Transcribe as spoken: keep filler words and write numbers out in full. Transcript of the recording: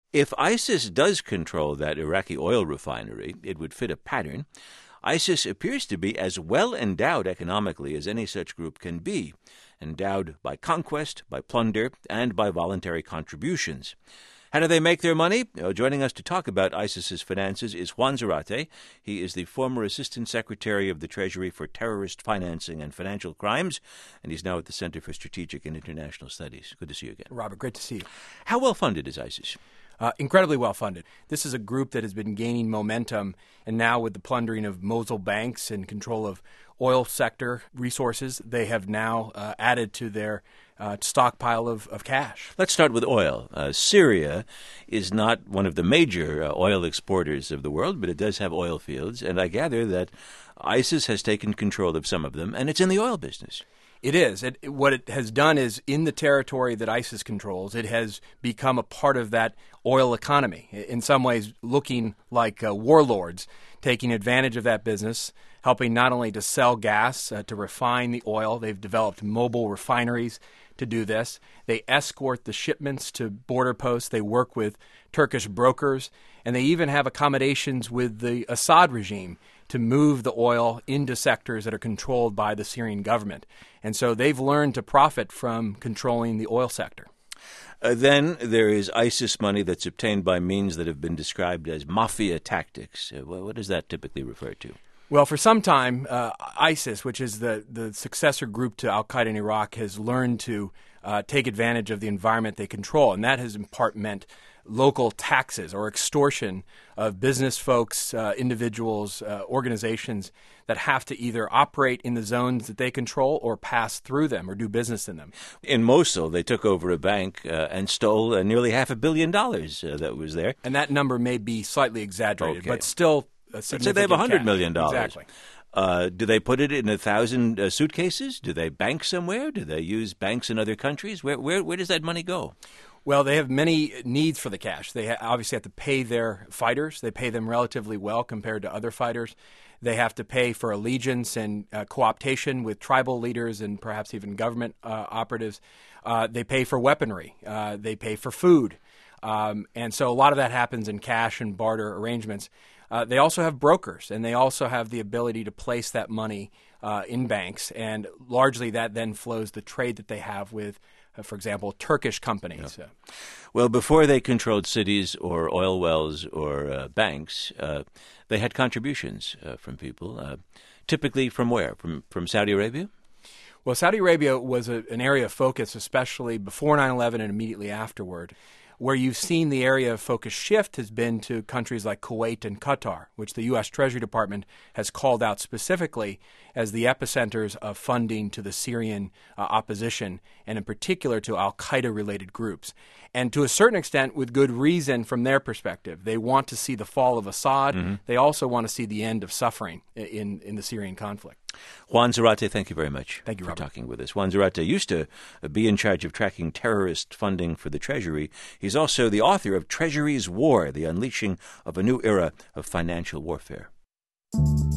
If ISIS does control that Iraqi oil refinery, it would fit a pattern. ISIS appears to be as well endowed economically as any such group can be, endowed by conquest, by plunder, and by voluntary contributions. How do they make their money? Uh, joining us to talk about ISIS's finances is Juan Zarate. He is the former Assistant Secretary of the Treasury for Terrorist Financing and Financial Crimes, and he's now at the Center for Strategic and International Studies. Good to see you again. Robert, great to see you. How well funded is ISIS? Uh, incredibly well funded. This is a group that has been gaining momentum, and now with the plundering of Mosul banks and control of oil sector resources, they have now uh, added to their uh, stockpile of, of cash. Let's start with oil. Uh, Syria is not one of the major uh, oil exporters of the world, but it does have oil fields, and I gather that ISIS has taken control of some of them, and it's in the oil business. It is. It, what it has done is, in the territory that ISIS controls, it has become a part of that oil economy, in some ways looking like uh, warlords, taking advantage of that business, helping not only to sell gas, uh, to refine the oil. They've developed mobile refineries to do this. They escort the shipments to border posts. They work with Turkish brokers, and they even have accommodations with the Assad regime to move the oil into sectors that are controlled by the Syrian government. And so they've learned to profit from controlling the oil sector. Uh, then there is ISIS money that's obtained by means that have been described as mafia tactics. Uh, what does that typically refer to? Well, for some time, uh, ISIS, which is the, the successor group to al-Qaeda in Iraq, has learned to uh, take advantage of the environment they control, and that has in part meant local taxes or extortion of business folks, uh, individuals, uh, organizations that have to either operate in the zones that they control or pass through them or do business in them. In Mosul, they took over a bank uh, and stole uh, nearly half a billion dollars uh, that was there. And that number may be slightly exaggerated, Okay. but still a significant Let's say they have one hundred cash. million dollars. Exactly. Uh, do they put it in a thousand uh, suitcases? Do they bank somewhere? Do they use banks in other countries? Where where where does that money go? Well, they have many needs for the cash. They ha- obviously have to pay their fighters. They pay them relatively well compared to other fighters. They have to pay for allegiance and uh, co-optation with tribal leaders and perhaps even government uh, operatives. Uh, they pay for weaponry. Uh, they pay for food. Um, and so a lot of that happens in cash and barter arrangements. Uh, they also have brokers, and they also have the ability to place that money uh, in banks. And largely that then flows the trade that they have with Uh, for example, Turkish companies. Yeah. Well, before they controlled cities or oil wells or uh, banks, uh, they had contributions uh, from people, uh, typically from where? From from Saudi Arabia? Well, Saudi Arabia was a, an area of focus, especially before nine eleven and immediately afterward. Where you've seen the area of focus shift has been to countries like Kuwait and Qatar, which the U S Treasury Department has called out specifically as the epicenters of funding to the Syrian uh, opposition, and in particular to al-Qaeda-related groups. And to a certain extent, with good reason from their perspective. They want to see the fall of Assad. Mm-hmm. They also want to see the end of suffering in, in the Syrian conflict. Juan Zarate, thank you very much thank you, for Robert. talking with us. Juan Zarate used to be in charge of tracking terrorist funding for the Treasury. He's also the author of Treasury's War, The Unleashing of a New Era of Financial Warfare.